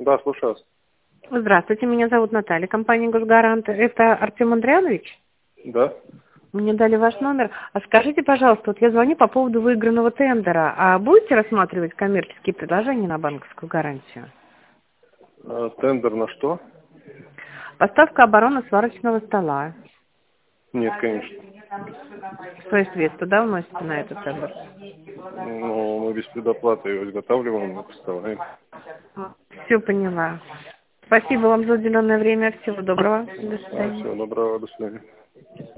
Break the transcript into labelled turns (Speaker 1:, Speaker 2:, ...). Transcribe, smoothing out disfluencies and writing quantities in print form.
Speaker 1: Да, слушаю вас.
Speaker 2: Здравствуйте, меня зовут Наталья, компания «Госгарант». Это Артем Андрианович?
Speaker 1: Да.
Speaker 2: Мне дали ваш номер. А скажите, пожалуйста, вот я звоню по поводу выигранного тендера. А будете рассматривать коммерческие предложения на банковскую гарантию?
Speaker 1: Тендер на что?
Speaker 2: Поставка оборонно-сварочного стола.
Speaker 1: Нет, конечно.
Speaker 2: Свои средства, да, вносите на этот тендер?
Speaker 1: Ну, мы без предоплаты его изготавливаем и поставляем.
Speaker 2: Все поняла. Спасибо вам за уделенное время. Всего доброго. До свидания.
Speaker 1: Всего доброго, до свидания.